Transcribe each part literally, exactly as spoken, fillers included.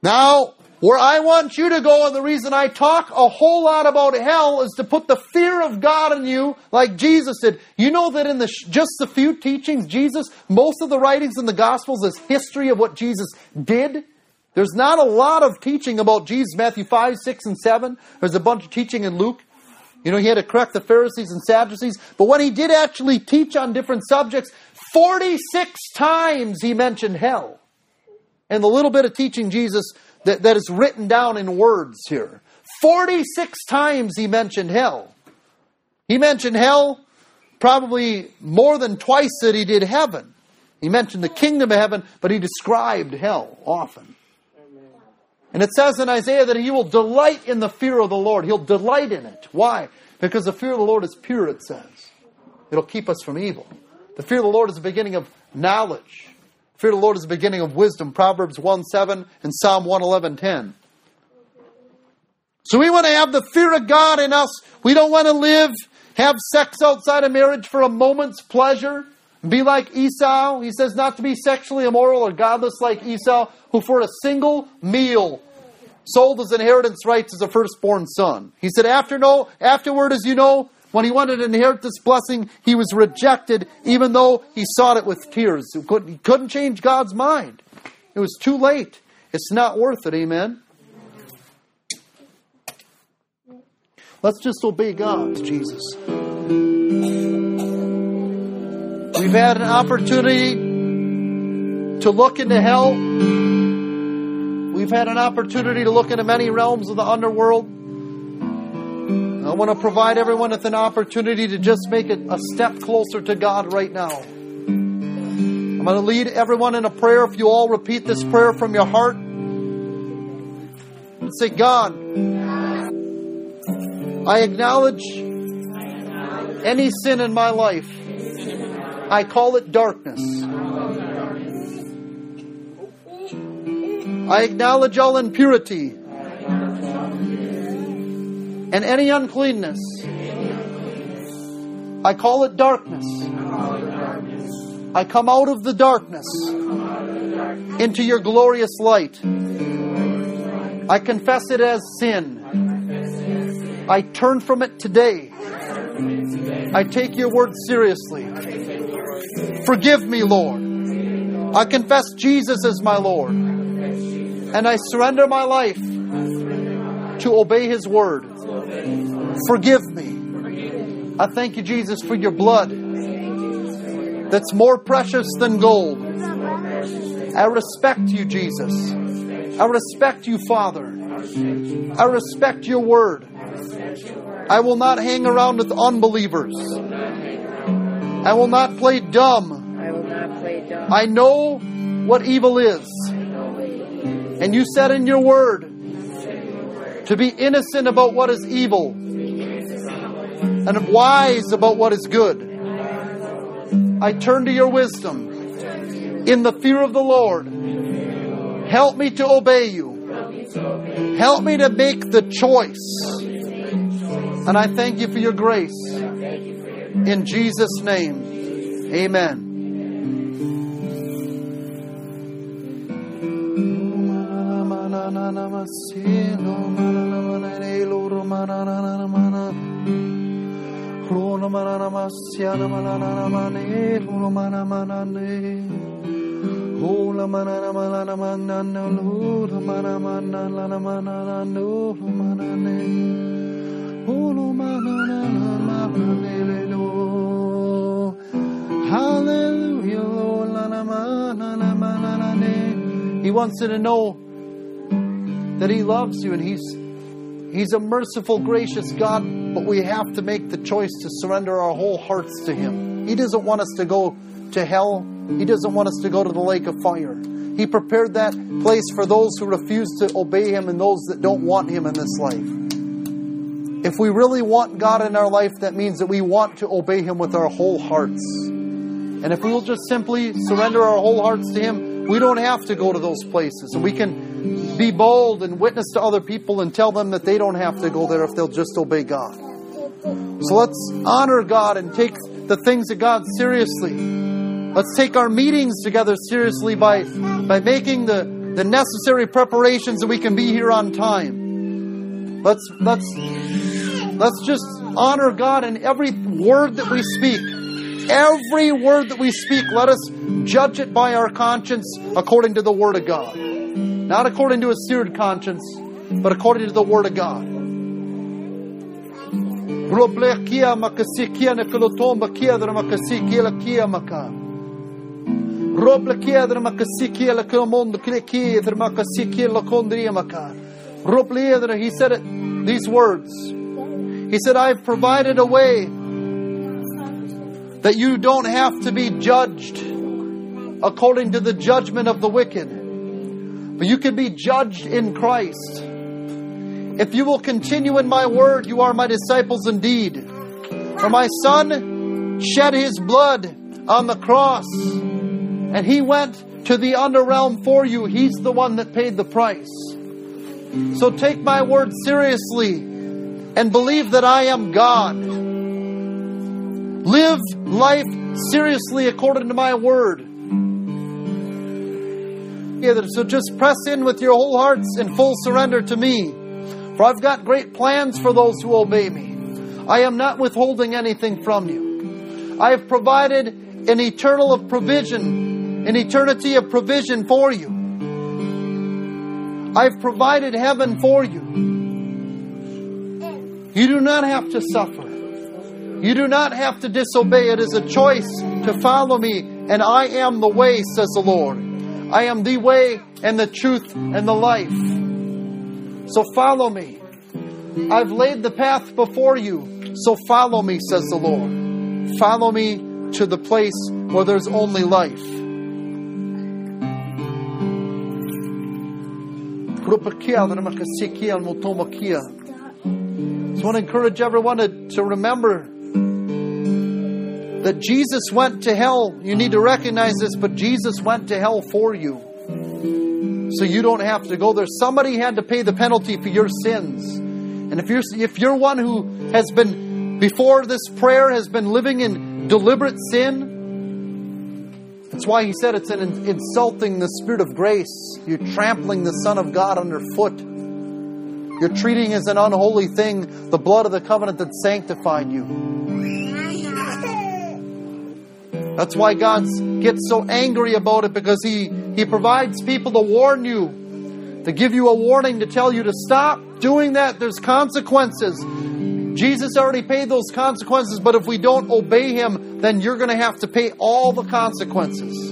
Now, where I want you to go, and the reason I talk a whole lot about hell, is to put the fear of God in you like Jesus did. You know that in the just the few teachings, Jesus, most of the writings in the Gospels is history of what Jesus did. There's not a lot of teaching about Jesus. Matthew five, six, and seven. There's a bunch of teaching in Luke. You know, he had to correct the Pharisees and Sadducees. But when he did actually teach on different subjects, forty-six times he mentioned hell. And the little bit of teaching Jesus that, that is written down in words here. forty-six times he mentioned hell. He mentioned hell probably more than twice that he did heaven. He mentioned the kingdom of heaven, but he described hell often. And it says in Isaiah that he will delight in the fear of the Lord. He'll delight in it. Why? Because the fear of the Lord is pure, it says. It'll keep us from evil. The fear of the Lord is the beginning of knowledge. The fear of the Lord is the beginning of wisdom. Proverbs one seven and Psalm one eleven ten. So we want to have the fear of God in us. We don't want to live, have sex outside of marriage for a moment's pleasure. Be like Esau. He says not to be sexually immoral or godless like Esau, who for a single meal sold his inheritance rights as a firstborn son. He said, after no, afterward, as you know, when he wanted to inherit this blessing, he was rejected, even though he sought it with tears. He couldn't, he couldn't change God's mind. It was too late. It's not worth it, amen? Let's just obey God, Jesus. We've had an opportunity to look into hell. We've had an opportunity to look into many realms of the underworld. I want to provide everyone with an opportunity to just make it a step closer to God right now. I'm going to lead everyone in a prayer. If you all repeat this prayer from your heart, and say, God, I acknowledge any sin in my life. I call it darkness. I acknowledge all impurity and any uncleanness. I call it darkness. I come out of the darkness into your glorious light. I confess it as sin. I turn from it today. I take your word seriously. Forgive me, Lord. I confess Jesus as my Lord. And I surrender my life to obey His word. Forgive me. I thank you, Jesus, for your blood that's more precious than gold. I respect you, Jesus. I respect you, Father. I respect your word. I will not hang around with unbelievers. I will not play dumb. I will not play dumb. I know what evil is. And you said in your word to be innocent about what is evil and wise about what is good. I turn to your wisdom in the fear of the Lord. Help me to obey you. Help me to make the choice. And I thank you for your grace. In Jesus' name, amen. Hallelujah, Lord. He wants you to know that He loves you and He's He's a merciful, gracious God, but we have to make the choice to surrender our whole hearts to Him. He doesn't want us to go to hell. He doesn't want us to go to the lake of fire. He prepared that place for those who refuse to obey Him and those that don't want Him in this life. If we really want God in our life, that means that we want to obey Him with our whole hearts. And if we will just simply surrender our whole hearts to Him, we don't have to go to those places. And we can be bold and witness to other people and tell them that they don't have to go there if they'll just obey God. So let's honor God and take the things of God seriously. Let's take our meetings together seriously by, by making the the necessary preparations that we can be here on time. Let's let's let's just honor God in every word that we speak. Every word that we speak, let us judge it by our conscience according to the Word of God. Not according to a seared conscience, but according to the Word of God. He said it, these words. He said, I've provided a way that you don't have to be judged according to the judgment of the wicked, but you can be judged in Christ. If you will continue in my word, you are my disciples indeed. For my Son shed his blood on the cross, and he went to the underrealm for you. He's the one that paid the price. So take my word seriously and believe that I am God. Live life seriously according to my word. So just press in with your whole hearts in full surrender to me. For I've got great plans for those who obey me. I am not withholding anything from you. I have provided an eternal of provision, an eternity of provision for you. I've provided heaven for you. You do not have to suffer. You do not have to disobey. It is a choice to follow me, and I am the way, says the Lord. I am the way and the truth and the life. So follow me. I've laid the path before you, so follow me, says the Lord. Follow me to the place where there's only life. So I want to encourage everyone to, to remember that Jesus went to hell. You need to recognize this, but Jesus went to hell for you. So you don't have to go there. Somebody had to pay the penalty for your sins. And if you're if you're one who has been, before this prayer, has been living in deliberate sin, that's why he said it's an insulting the Spirit of grace. You're trampling the Son of God underfoot. You're treating as an unholy thing the blood of the covenant that sanctified you. That's why God gets so angry about it, because He, He provides people to warn you, to give you a warning, to tell you to stop doing that. There's consequences. Jesus already paid those consequences, but if we don't obey Him, then you're going to have to pay all the consequences.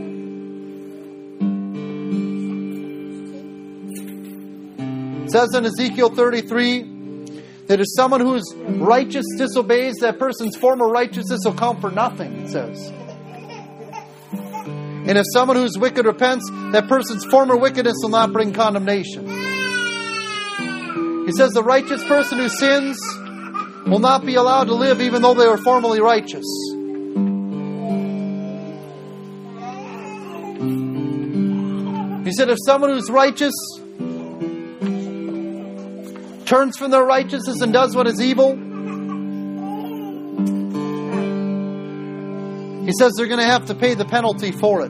It says in Ezekiel thirty-three that if someone who's righteous disobeys, that person's former righteousness will count for nothing, it says. And if someone who's wicked repents, that person's former wickedness will not bring condemnation. He says the righteous person who sins will not be allowed to live even though they were formerly righteous. He said if someone who's righteous turns from their righteousness and does what is evil, he says they're going to have to pay the penalty for it.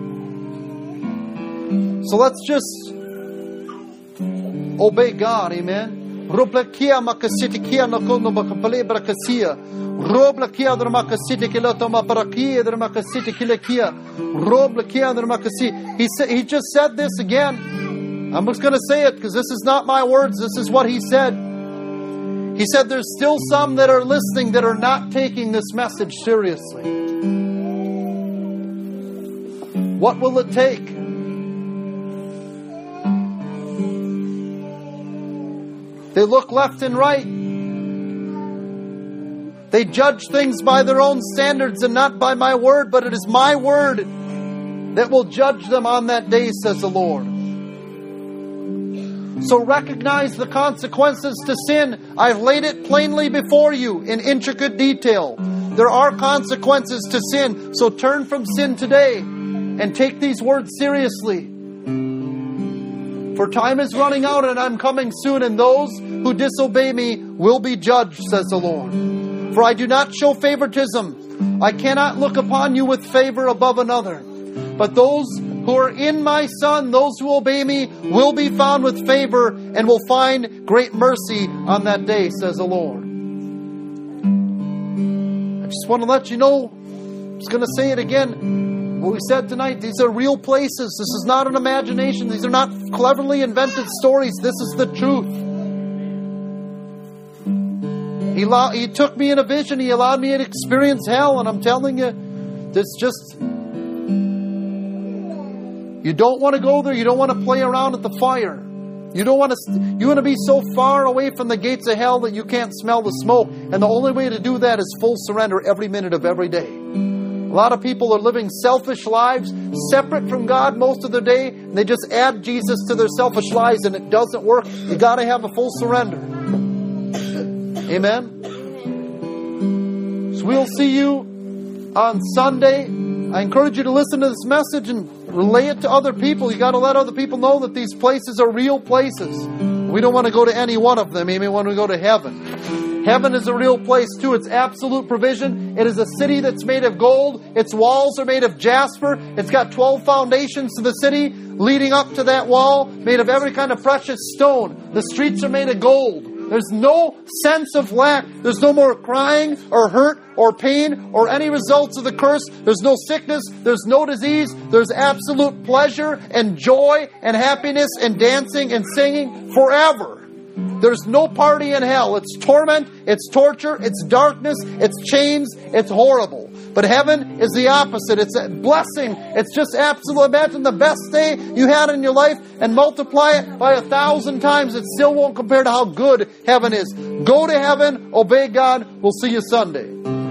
So let's just obey God, amen. He said, he just said this again. I'm just going to say it because this is not my words. This is what he said. He said there's still some that are listening that are not taking this message seriously. What will it take? They look left and right. They judge things by their own standards and not by my word, but it is my word that will judge them on that day, says the Lord. So recognize the consequences to sin. I've laid it plainly before you in intricate detail. There are consequences to sin. So turn from sin today and take these words seriously. For time is running out and I'm coming soon, and those who disobey me will be judged, says the Lord. For I do not show favoritism. I cannot look upon you with favor above another. But those who are in my Son, those who obey me, will be found with favor and will find great mercy on that day, says the Lord. I just want to let you know, I'm just going to say it again, what we said tonight, these are real places. This is not an imagination. These are not cleverly invented stories. This is the truth. He, allowed, he took me in a vision. He allowed me to experience hell. And I'm telling you, it's just... You don't want to go there. You don't want to play around at the fire. You don't want to... You want to be so far away from the gates of hell that you can't smell the smoke. And the only way to do that is full surrender every minute of every day. A lot of people are living selfish lives, separate from God most of their day. And they just add Jesus to their selfish lives and it doesn't work. You got to have a full surrender. Amen? So we'll see you on Sunday. I encourage you to listen to this message and relay it to other people. You got to let other people know that these places are real places. We don't want to go to any one of them. Even when we go to heaven. Heaven is a real place too. It's absolute provision. It is a city that's made of gold. Its walls are made of jasper. It's got twelve foundations to the city leading up to that wall, made of every kind of precious stone. The streets are made of gold. There's no sense of lack. There's no more crying or hurt or pain or any results of the curse. There's no sickness. There's no disease. There's absolute pleasure and joy and happiness and dancing and singing forever. There's no party in hell. It's torment, it's torture, it's darkness, it's chains, it's horrible. But heaven is the opposite. It's a blessing. It's just absolute. Imagine the best day you had in your life and multiply it by a thousand times. It still won't compare to how good heaven is. Go to heaven, obey God. We'll see you Sunday.